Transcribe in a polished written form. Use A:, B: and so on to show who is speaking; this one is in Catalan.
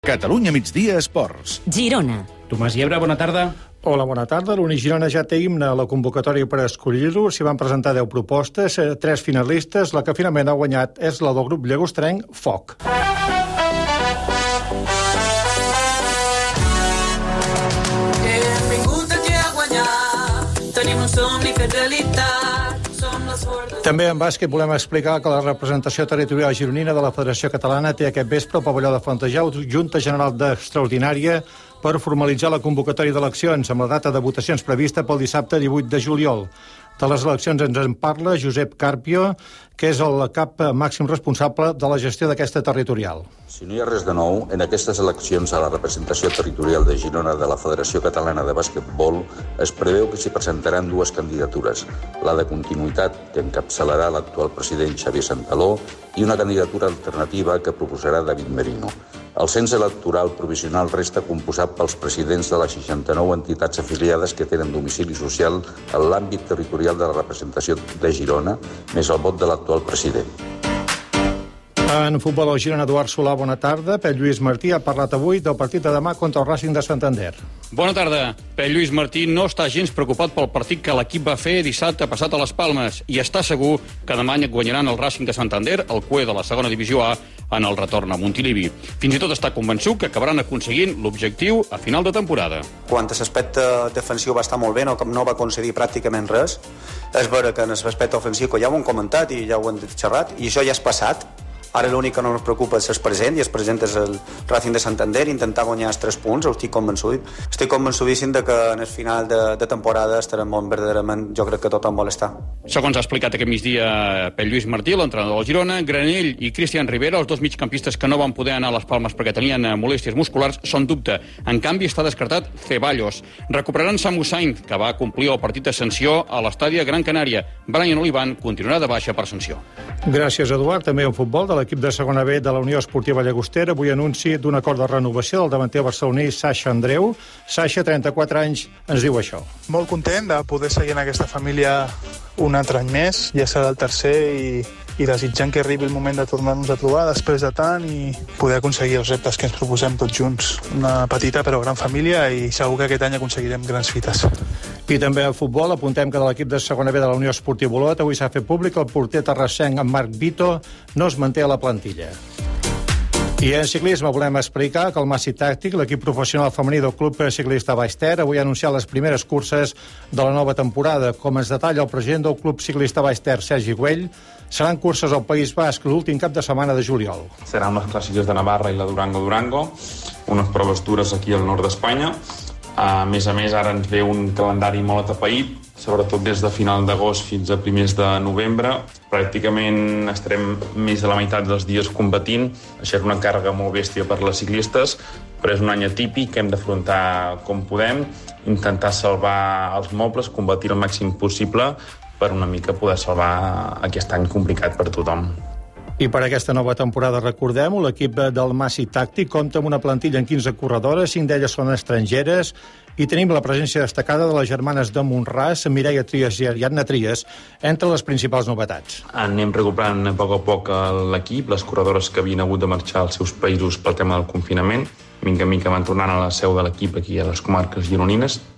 A: Catalunya Migdia Esports.
B: Girona.
C: Tomàs Llebre, bona tarda.
D: Hola, bona tarda. L'Uni Girona ja té himne a la convocatòria per escollir-lo. S'hi van presentar 10 propostes, 3 finalistes. La que finalment ha guanyat és la del grup llagostrenc Foc.
E: Benvingut aquí a guanyar. Tenim un somni fet realitat. Som les fortes.
D: També en bàsquet volem explicar que la representació territorial gironina de la Federació Catalana té aquest vespre al pavelló de Fontejau Junta General d'Extraordinària per formalitzar la convocatòria d'eleccions amb la data de votacions prevista pel dissabte 18 de juliol. De les eleccions ens en parla Josep Carpio, que és el cap màxim responsable de la gestió d'aquesta territorial.
F: Si no hi ha res de nou, en aquestes eleccions a la representació territorial de Girona de la Federació Catalana de Bàsquetbol es preveu que s'hi presentaran 2 candidatures, la de continuïtat, que encapçalarà l'actual president Xavier Santaló, i una candidatura alternativa que proposarà David Merino. El cens electoral provisional resta composat pels presidents de les 69 entitats afiliades que tenen domicili social en l'àmbit territorial de la representació de Girona, més el vot de l'actual president.
D: En futbol, el Girona, Eduard Solà, bona tarda. Pep Lluís Martí ha parlat avui del partit de demà contra el Racing de Santander.
C: Bona tarda. Pep Lluís Martí no està gens preocupat pel partit que l'equip va fer dissabte passat a les Palmes i està segur que demà guanyaran el Racing de Santander, el cué de la segona divisió A, en el retorn a Montilivi. Fins i tot està convençut que acabaran aconseguint l'objectiu a final de temporada.
G: Quant a l'aspecte defensiu va estar molt bé, no va concedir pràcticament res. És vera que en l'aspecte ofensiu, que ja ho hem comentat i ja ho hem xerrat, i això ja és passat. Ara l'únic que no ens preocupa és el present, i el present és el Racing de Santander, intentar guanyar els 3 punts, estic convençut. Estic convençudíssim de que en el final de temporada estarem molt verdaderament, jo crec que tothom vol estar.
C: Segons ha explicat aquest migdia Pep Lluís Martí, l'entrenador del Girona, Granell i Cristian Rivera, els 2 migcampistes que no van poder anar a les Palmes perquè tenien molèsties musculars, són dubte. En canvi, està descartat Ceballos. Recuperaran Samu Sainz, que va complir el partit de sanció a l'estadi Gran Canària. Brian Olivan continuarà de baixa per sanció.
D: Gràcies, Eduard. També en futbol, de l'equip de segona B de la Unió Esportiva Llagostera, avui anunci d'un acord de renovació del davanter barceloní Sasha Andreu. Sasha, 34 anys, ens diu això.
H: Molt content de poder seguir en aquesta família un altre any més, ja serà el tercer, i desitjant que arribi el moment de tornar-nos a trobar després de tant i poder aconseguir els reptes que ens proposem tots junts. Una petita però gran família i segur que aquest any aconseguirem grans fites.
D: I també a futbol apuntem que de l'equip de segona B de la Unió Esportiva Olot avui s'ha fet públic que el porter terrassenc en Marc Vito no es manté a la plantilla. I en ciclisme volem explicar que el Massi Tàctic, l'equip professional femení del Club Ciclista Baix Ter, avui ha anunciat les primeres curses de la nova temporada. Com ens detalla el president del Club Ciclista Baix Ter, Sergi Güell, seran curses al País Basc l'últim cap de setmana de juliol.
I: Seran les clàssiques de Navarra i la Durango, unes proves dures aquí al nord d'Espanya. A més, ara ens ve un calendari molt atapeït, sobretot des de final d'agost fins a primers de novembre. Pràcticament estarem més de la meitat dels dies competint. Això és una càrrega molt bèstia per les ciclistes, però és un any atípic que hem d'afrontar com podem, intentar salvar els mobles, competir el màxim possible per una mica poder salvar aquest any complicat per tothom.
D: I per aquesta nova temporada, recordem-ho, l'equip del Massi Tàctic compta amb una plantilla en 15 corredores, 5 d'elles són estrangeres, i tenim la presència destacada de les germanes de Montràs, Mireia Trias i Ariadna Trias, entre les principals novetats.
I: Anem recuperant a poc l'equip, les corredores que havien hagut de marxar als seus països pel tema del confinament. Mica en mica van tornant a la seu de l'equip aquí a les comarques gironines.